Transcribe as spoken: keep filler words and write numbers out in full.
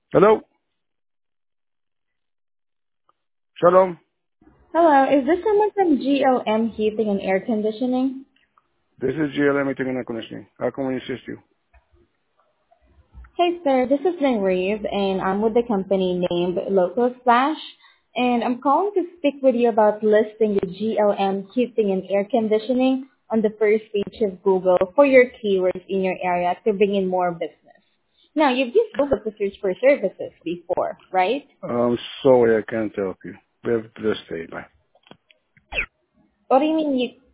Hello? Shalom. Hello, is this someone from G L M Heating and Air Conditioning? This is G L M Meeting and Conditioning. How can we assist you? Hey sir, this is Reeve and I'm with the company named Local Splash and I'm calling to speak with you about listing the G L M Heating and Air Conditioning on the first page of Google for your keywords in your area to bring in more business. Now, you've used Google to search for services before, right? I'm sorry I can't help you. We have to just stay. Bye. What do you mean you